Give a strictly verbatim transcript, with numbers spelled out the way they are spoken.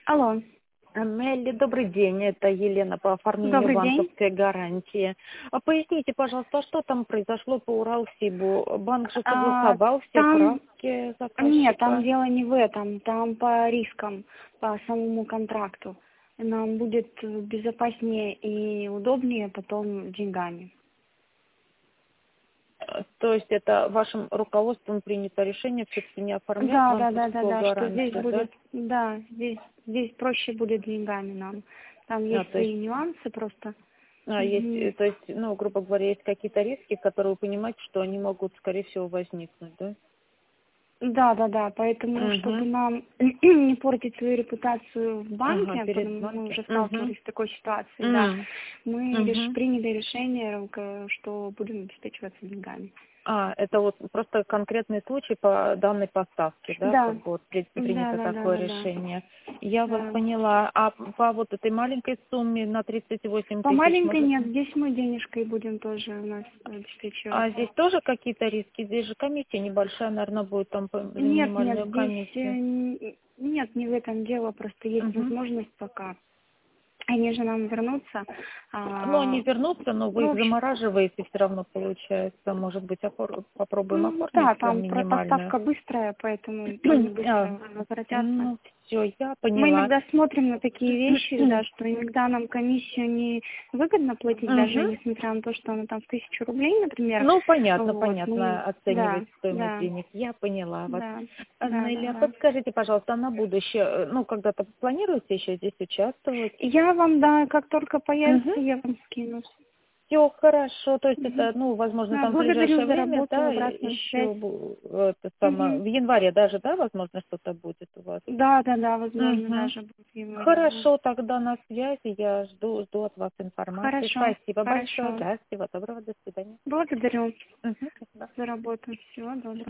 Алло, А, Мелли, добрый день. Это Елена по оформлению добрый день. банковской гарантии. А Поясните, пожалуйста, что там произошло по Уралсибу? Банк же А, согласовал все там, правки нет, там заказчика. дело не в этом, там по рискам, по самому контракту. Нам будет безопаснее и удобнее потом деньгами. Э, То есть это вашим руководством принято решение все-таки не оформлять Да, да, да, да, банковскую да, что здесь гарантию, да? будет, да, здесь, здесь проще будет деньгами нам. Там А, есть то есть, свои нюансы просто. а, есть, Мгм. э, то есть, ну, грубо говоря, есть какие-то риски, которые вы понимаете, что они могут, скорее всего, возникнуть, да? Да, да, да, поэтому, чтобы Угу. нам не портить свою репутацию в Ага, банке, перед потому что мы банком. уже Угу. сталкивались с такой ситуацией, да, мы реш- Угу. приняли решение, к- что будем обеспечиваться деньгами. А, это вот просто конкретный случай по данной поставке, да, Да, как бы вот при- да, принято да, да, такое да, да, решение. Я вас да. поняла. А по вот этой маленькой сумме на тридцать восемь По тысяч маленькой может... нет, здесь мы денежкой будем тоже у нас А обеспечиваться. здесь тоже какие-то риски? Здесь же комиссия небольшая, наверное, будет там по- за Нет, нет, минимальную здесь э, комиссию. н- нет, не в этом дело, просто есть Угу. возможность пока. Они же нам вернутся. Ну, они А, вернутся, но вы ну, в их общем, замораживаете все равно, получается. Может быть, опор- попробуем м, оформить да, там про- минимальную. поставка быстрая, поэтому они А, быстро возвратятся. ну, все, я Мы поняла. иногда смотрим на такие вещи, да, что иногда нам комиссию не выгодно платить, даже Мгм. несмотря на то, что она там в тысячу рублей, например. Ну, понятно, Вот, мы, понятно, да, оценивать стоимость да, денег. Я поняла вас. да, А, да, да, Нелли, а да. подскажите, пожалуйста, а на будущее, э, ну, когда-то планируете еще здесь участвовать? Я вам, да, как только Угу. появится, я вам скину. Все хорошо, то есть Мгм. это, ну, возможно, Да, там в благодарю ближайшее за время, работу, да, обратную связь. еще бу- это самое, Мгм. в январе даже, да, возможно, что-то будет у вас? Да, да, да, возможно, Угу. даже будет в январе, да. Хорошо, тогда на связи, я жду, жду от вас информации. Хорошо, Спасибо большое, хорошо. да, всего доброго, до свидания. Благодарю Угу, спасибо. за работу. Всего доброго.